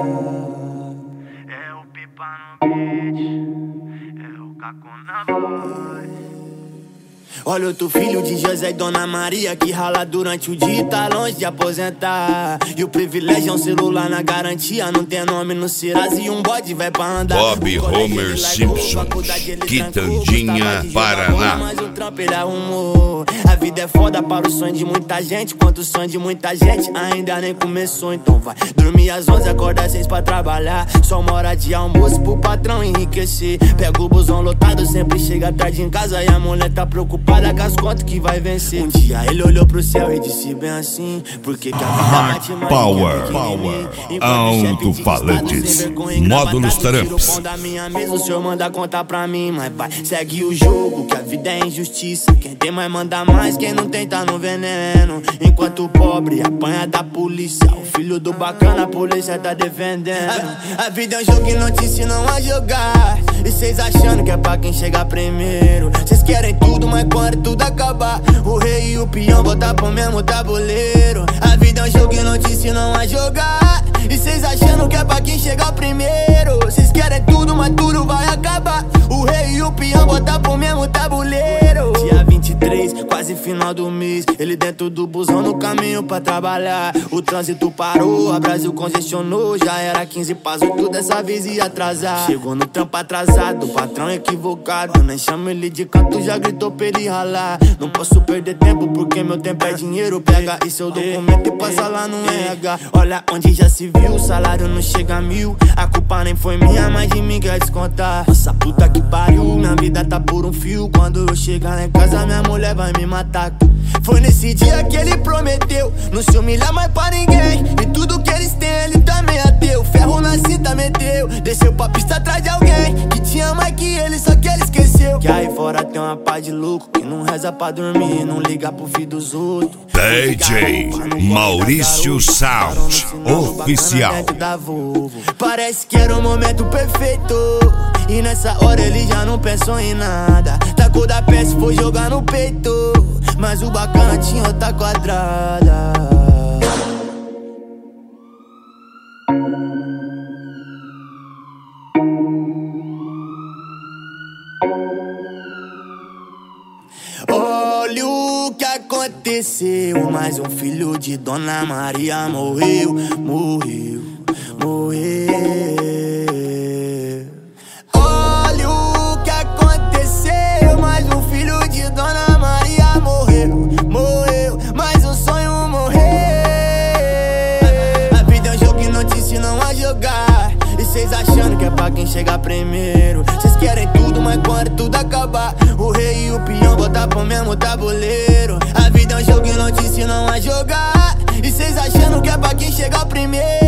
É o Pipa no beat, é o Caco na voz. Olha outro filho de José e Dona Maria que rala durante o dia e tá longe de aposentar. E o privilégio é um celular na garantia, não tem nome no Serasa e um bode vai pra andar. Bob Homer Simpson, Quitandinha, Paraná. Mas o trampo ele arrumou. A vida é foda para o sonho de muita gente, enquanto o sonho de muita gente ainda nem começou. Então vai dormir às 11, acorda às 6 pra trabalhar. Só uma hora de almoço pro patrão enriquecer. Pega o busão lotado, sempre chega tarde em casa e a mulher tá preocupada com as contas que vai vencer. Um dia ele olhou pro céu e disse bem assim: por que que a vida bate mais Power, alto-falantes, módulos tramps. Da minha mesa, o senhor manda contar pra mim, mas vai, segue o jogo, que a vida é injustiça. Quem tem mais manda mais, quem não tem tá no veneno. Enquanto o pobre apanha da polícia, o filho do bacana a polícia tá defendendo. A vida é um jogo que não te ensinam a jogar, e cês achando que é pra quem chegar primeiro. Cês querem tudo, mas quando tudo acabar, o rei e o peão botar pro mesmo tabuleiro. A vida é um jogo que não te ensinam a jogar, e cês achando que é pra quem chegar primeiro. Cês querem tudo, mas tudo vai acabar, o rei e o peão botar pro mesmo tabuleiro. Dia 23, quase final do mês, ele dentro do busão no caminho pra trabalhar. O trânsito parou, a Brasil congestionou, já era 15 para 8, dessa vez ia atrasar. Chegou no trampo atrasado, o patrão equivocado, nem chama ele de canto, já gritou pra ele ralar. Não posso perder tempo porque meu tempo é dinheiro. Pega e seu documento e passa lá no RH. Olha onde já se viu, o salário não chega a 1000. A culpa nem foi minha, mas de mim quer descontar. Nossa puta que pariu, minha vida tá por um fio. Quando eu chegar lá em casa minha mulher vai me matar. Foi nesse dia que ele prometeu não se humilhar mais pra ninguém, e tudo que eles têm ele também ateu. Ferro na cinta meteu, desceu pra pista atrás de alguém que tinha mais que ele, só que ele esqueceu. Que aí fora tem uma pá de louco que não reza pra dormir, não liga pro filho dos outros. DJ Maurício Sound Oficial. Parece que era o momento perfeito, e nessa hora ele já não pensou em nada. Tacou da peça e foi jogar no peito, mas o bacana tinha outra quadrada. Olha o que aconteceu, mais um filho de Dona Maria morreu, morreu, morreu. Olha o que aconteceu, mais um filho de Dona Maria morreu, morreu, mais um sonho morreu. A vida é um jogo que não te ensinam a jogar, e cês achando que é pra quem chegar primeiro. Cês querem tudo, mas quando tudo acabar, o rei e o peão botar pro mesmo tabuleiro. A vida é um jogo que não te ensinam a jogar, e cês achando que é pra quem chegar primeiro.